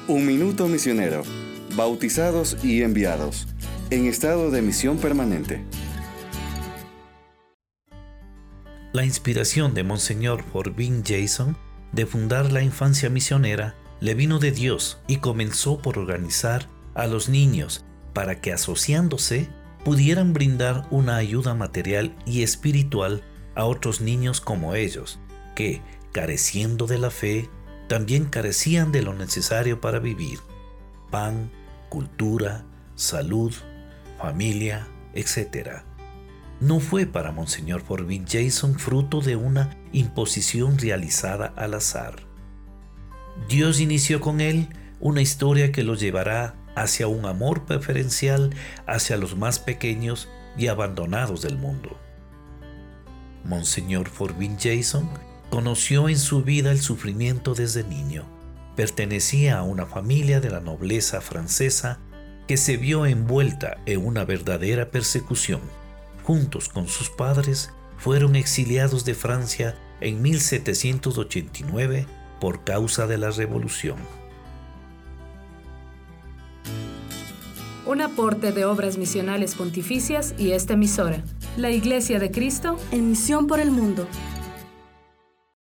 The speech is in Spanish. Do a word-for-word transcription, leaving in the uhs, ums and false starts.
Un Minuto Misionero. Bautizados y enviados. En estado de misión permanente. La inspiración de Monseñor Forbin Jason de fundar la infancia misionera le vino de Dios y comenzó por organizar a los niños para que, asociándose, pudieran brindar una ayuda material y espiritual a otros niños como ellos, que, careciendo de la fe, también carecían de lo necesario para vivir: pan, cultura, salud, familia, etcétera. No fue para Monseñor Forbin Jason fruto de una imposición realizada al azar. Dios inició con él una historia que lo llevará hacia un amor preferencial hacia los más pequeños y abandonados del mundo. Monseñor Forbin Jason conoció en su vida el sufrimiento desde niño. Pertenecía a una familia de la nobleza francesa que se vio envuelta en una verdadera persecución. Juntos con sus padres, fueron exiliados de Francia en mil setecientos ochenta y nueve por causa de la Revolución. Un aporte de Obras Misionales Pontificias y esta emisora, la Iglesia de Cristo, en misión por el mundo.